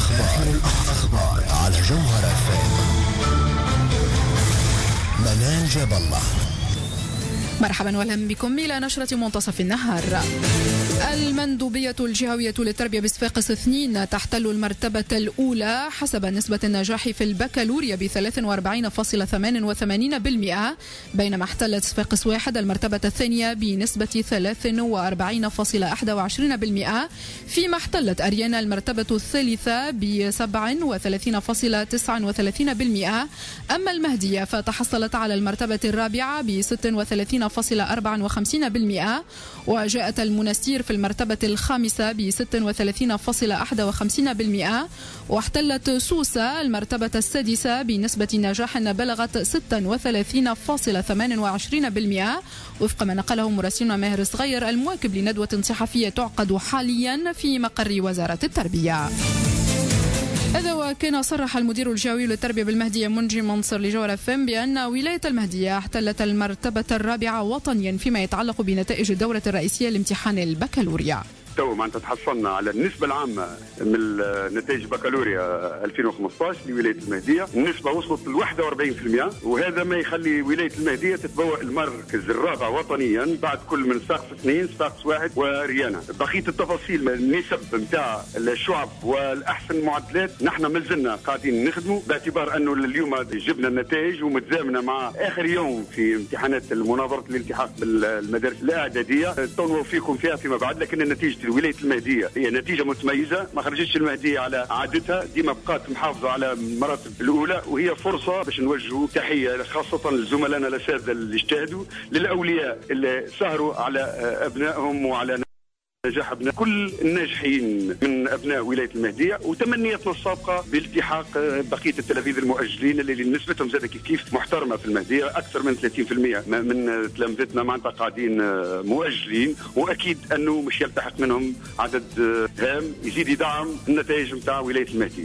الأخبار على جوهر FM. منال جاب الله. مرحبا واهلا بكم إلى نشرة منتصف النهار. المندوبية الجهوية للتربية بصفاقس 2 تحتل المرتبة الأولى حسب نسبة النجاح في البكالوريا ب 43.88%، بينما احتلت صفاقس 1 المرتبة الثانية بنسبة 43.21%، فيما احتلت أريانا المرتبة الثالثة ب 37.39%. أما المهدية فتحصلت على المرتبة الرابعة ب 36.54%، وجاءت المنستير في المرتبة الخامسة ب 36.51%، واحتلت سوسة المرتبة السادسة بنسبة نجاح بلغت 36.28%، وفق ما نقله مراسلنا ماهر صغير المواكب لندوة صحفية تعقد حاليا في مقر وزارة التربية. هذا وكان صرح المدير الجهوي للتربية بالمهدية منجي منصر لجوهر FM بأن ولاية المهدية احتلت المرتبة الرابعة وطنيا فيما يتعلق بنتائج الدورة الرئيسية لامتحان البكالوريا. تو معناتها تحصلنا على النسبة العامة من نتائج بكالوريا 2015 لولاية المهدية، النسبة وصلت ل 41%، وهذا ما يخلي ولاية المهدية تتبوأ المركز الرابع وطنيا بعد كل من صفاقس 2 صفاقس 1 وريانا. بقية التفاصيل النسب نتاع الشعب والأحسن المعدلات نحن مازلنا قاعدين نخدموا، باعتبار أنه اليوم جبنا النتائج ومتزامنة مع آخر يوم في امتحانات المناظرة الالتحاق بالمدارس الإعدادية نوفيكم فيها فيما بعد. لكن النتيجة ولاية المهدية هي نتيجة متميزة، ما خرجتش المهدية على عادتها، ديما بقات محافظة على المراتب الأولى، وهي فرصة باش نوجهوا تحية خاصة لزملائنا الأساتذة اللي اجتهدوا، للأولياء اللي سهروا على أبنائهم وعلى نجاح أبناء كل الناجحين من أبناء ولاية المهدية، وتمنياتنا السابقة بالتحاق بقية التلاميذ المؤجلين اللي نسبتهم زاد كيف محترمة في المهدية. أكثر من 30% من تلامذتنا معناتها قاعدين مؤجلين، وأكيد أنه مش يلتحق منهم عدد هام يزيد يدعم النتائج متاع ولاية المهدية.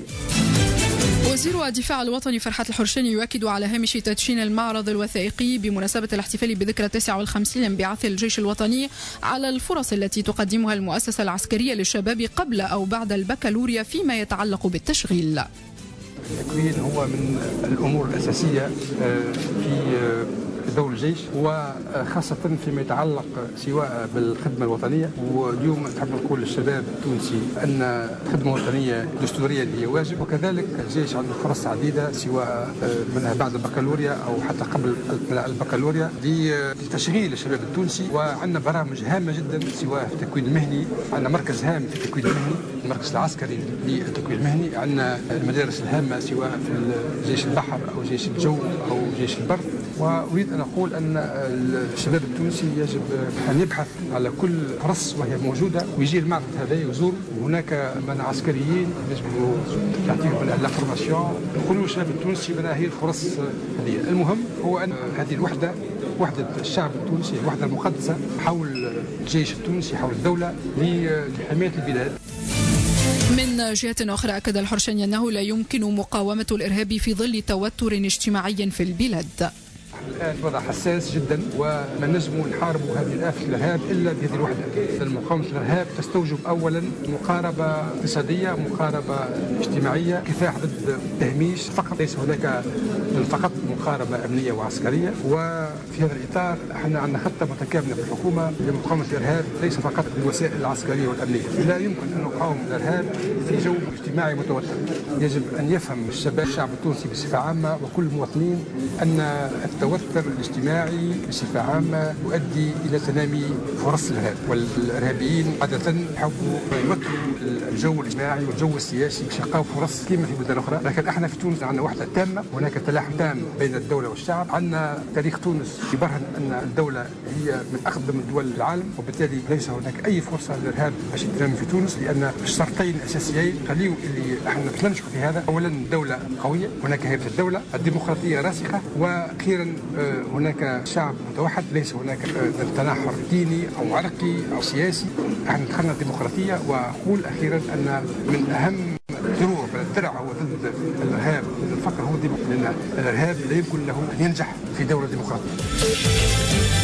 وزير الدفاع الوطني فرحات الحرشاني يؤكد على هامش تدشين المعرض الوثائقي بمناسبة الاحتفال بذكرى 59 لانبعاث الجيش الوطني على الفرص التي تقدمها المؤسسة العسكرية للشباب قبل أو بعد البكالوريا فيما يتعلق بالتشغيل. التكوين هو من الأمور الأساسية في دور الجيش، وخاصة فيما يتعلق سواء بالخدمة الوطنية. واليوم نحب نقول للشباب التونسي أن الخدمة الوطنية دستوريا هي واجب، وكذلك الجيش عنده فرص عديدة سواء منها بعد البكالوريا أو حتى قبل البكالوريا لتشغيل الشباب التونسي. وعندنا برامج هامة جدا سواء في التكوين المهني، عندنا مركز هام في التكوين المهني، المركز العسكري للتكوين المهني، عندنا المدارس الهامة سواء في جيش البحر أو جيش الجو أو جيش البر. وأريد أن أقول أن الشباب التونسي يجب أن يبحث على كل فرص وهي موجودة ويجي المعرض هذا يزور. وهناك من عسكريين يجب يعطيهم لا فورماسيون. نقولوا الشباب التونسي بنا هي الفرص هذه. المهم هو أن هذه الوحدة، وحدة الشعب التونسي، الوحدة المقدسة حول الجيش التونسي، حول الدولة لحماية البلاد. من جهة أخرى أكد الحرشاني أنه لا يمكن مقاومة الإرهاب في ظل توتر اجتماعي في البلاد. الآن وضع حساس جدا، وما نجم نحاربوا هذه الآفة الإرهاب إلا بهذه الوحدة. المقاومة الإرهاب تستوجب أولا مقاربة اقتصادية، مقاربة اجتماعية، كفاح ضد التهميش فقط، ليس هناك فقط مقاربة أمنية وعسكرية. وفي هذا الإطار احنا عندنا خطة متكاملة في الحكومة لمقاومة الإرهاب، ليس فقط بالوسائل العسكرية والأمنية. لا يمكن أن نقاوم الإرهاب في جو اجتماعي متوتر. يجب أن يفهم الشعب التونسي بصفة عامة وكل المواطنين أن التوتر الاجتماعي بصفة عامة يؤدي إلى تنامي فرص الإرهاب، والإرهابيين عادة يحبوا يوتروا الجو الاجتماعي والجو السياسي باش يلقاو فرص كما في بلدان أخرى. لكن احنا في تونس عندنا وحدة تامة، هناك تلاحم تام بين الدولة والشعب. عندنا تاريخ تونس يبرهن أن الدولة هي من أقدم الدول العالم، وبالتالي ليس هناك أي فرصة للإرهاب باش يتنامي في تونس، لأن الشرطين الأساسيين خليوا اللي احنا نتلنشوا في هذا. أولا الدولة قوية، هناك هيبة الدولة، الديمقراطية راسخة، وأخيرا هناك شعب متوحد، ليس هناك تناحر ديني أو عرقي أو سياسي. احنا دخلنا الديمقراطية. وأقول أخيرا أن من أهم الدروع الدرع هو ضد الإرهاب ضد الفقر هو الديمقراطية، لأن الإرهاب لا يمكن له أن ينجح في دولة ديمقراطية. في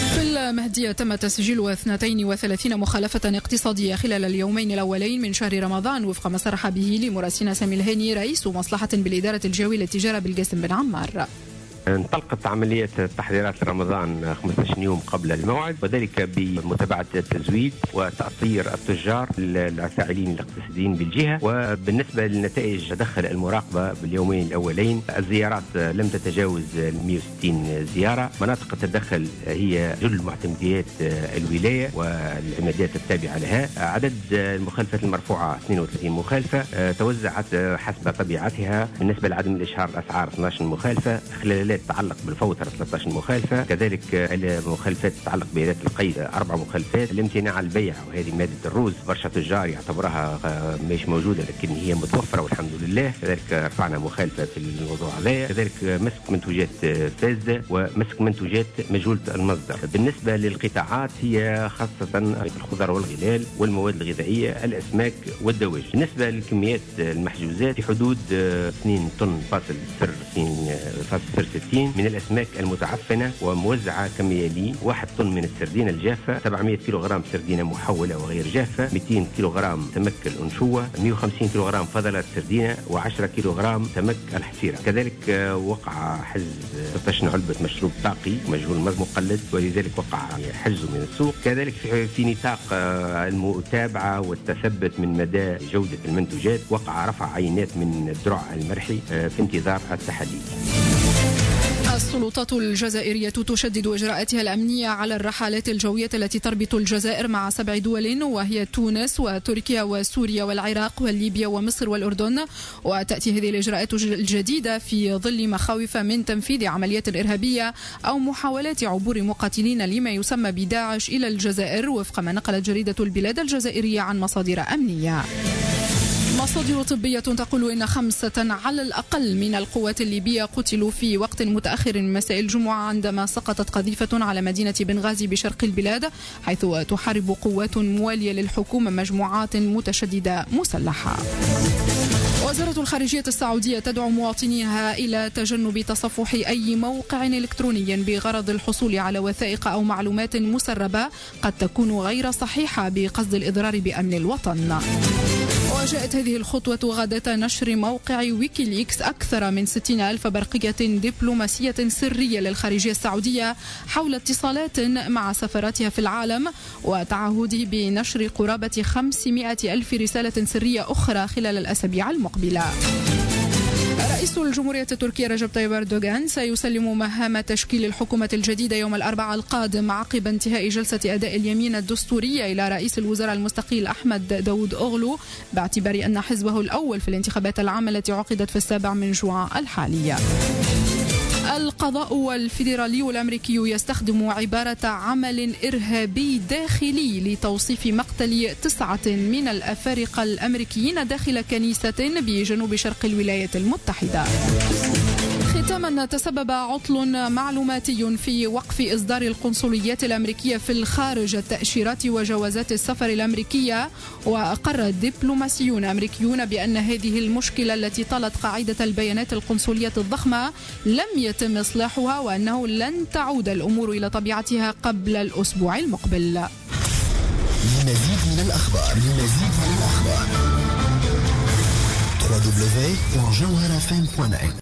مهدية تم تسجيل 32 مخالفة اقتصادية خلال اليومين الأولين من شهر رمضان وفق ما صرح به لمراسلنا سامي الهاني رئيس مصلحة بالإدارة الجوية للتجارة بالقاسم بن عمار. انطلقت عملية التحضيرات لرمضان 15 يوم قبل الموعد، وذلك بمتابعة التزويد وتأطير التجار الفاعلين الاقتصاديين بالجهة. وبالنسبة للنتائج تدخل المراقبة باليومين الأولين، الزيارات لم تتجاوز 160 زيارة. مناطق التدخل هي جل معتمديات الولاية والعمادات التابعة لها. عدد المخالفات المرفوعة 32 مخالفة، توزعت حسب طبيعتها. بالنسبة لعدم الإشهار الأسعار 12 مخالفة، خلال تتعلق بالفوتر 13 مخالفة، كذلك المخالفات تتعلق بآلات القيد 4 مخالفات. الامتناع عن البيع وهذه مادة الروز برشا تجار يعتبرها مش موجودة لكن هي متوفرة والحمد لله، كذلك رفعنا مخالفة في الموضوع هذا. كذلك مسك منتوجات فاسدة ومسك منتوجات مجهولة المصدر. بالنسبة للقطاعات هي خاصة الخضر والغلال والمواد الغذائية، الأسماك والدواجن. بالنسبة للكميات المحجوزات في حدود 2 طن فاصل 60 من الأسماك المتعفنة وموزعة كميالي، 1 طن من السردين الجافة، 700 كيلوغرام سردينة محولة وغير جافة، 200 كيلوغرام سمك الأنشوة، 150 كيلوغرام فضلات سردينة، و10 كيلوغرام سمك الحسيرة. كذلك وقع حجز 16 علبة مشروب طاقي مجهول مقلد، ولذلك وقع حجزه من السوق. كذلك في نطاق المتابعة والتثبت من مدى جودة المنتوجات، وقع رفع عينات من الدرع المرحي في انتظار التحليل. السلطات الجزائرية تشدد إجراءاتها الأمنية على الرحلات الجوية التي تربط الجزائر مع 7 دول، وهي تونس وتركيا وسوريا والعراق وليبيا ومصر والأردن. وتأتي هذه الإجراءات الجديدة في ظل مخاوف من تنفيذ عمليات إرهابية أو محاولات عبور مقاتلين لما يسمى بداعش إلى الجزائر، وفق ما نقلت جريدة البلاد الجزائرية عن مصادر أمنية. مصادر طبية تقول إن 5 على الأقل من القوات الليبية قتلوا في وقت متأخر من مساء الجمعة عندما سقطت قذيفة على مدينة بنغازي بشرق البلاد، حيث تحارب قوات موالية للحكومة مجموعات متشددة مسلحة. وزارة الخارجية السعودية تدعو مواطنيها إلى تجنب تصفح أي موقع إلكتروني بغرض الحصول على وثائق أو معلومات مسربة قد تكون غير صحيحة بقصد الإضرار بأمن الوطن. وجاءت هذه الخطوة غداة نشر موقع ويكيليكس أكثر من 60,000 برقية دبلوماسية سرية للخارجية السعودية حول اتصالات مع سفاراتها في العالم، وتعهده بنشر قرابة 500,000 رسالة سرية أخرى خلال الأسابيع المقبلة. رئيس الجمهورية التركية رجب طيب أردوغان سيسلم مهام تشكيل الحكومة الجديدة يوم الأربعاء القادم عقب انتهاء جلسة أداء اليمين الدستورية إلى رئيس الوزراء المستقيل أحمد داود أوغلو، باعتبار أن حزبه الأول في الانتخابات العامة التي عقدت في 7 من جوان الحالية. القضاء والفيدرالي الأمريكي يستخدم عبارة عمل إرهابي داخلي لتوصيف مقتل 9 من الأفارقة الأمريكيين داخل كنيسة بجنوب شرق الولايات المتحدة. ختاما، تسبب عطل معلوماتي في وقف إصدار القنصليات الأمريكية في الخارج التأشيرات وجوازات السفر الأمريكية، وأقر دبلوماسيون أمريكيون بأن هذه المشكلة التي طالت قاعدة البيانات القنصلية الضخمة لم يتم إصلاحها، وأنه لن تعود الأمور إلى طبيعتها قبل الأسبوع المقبل. لمزيد من الأخبار www.jawharafm.net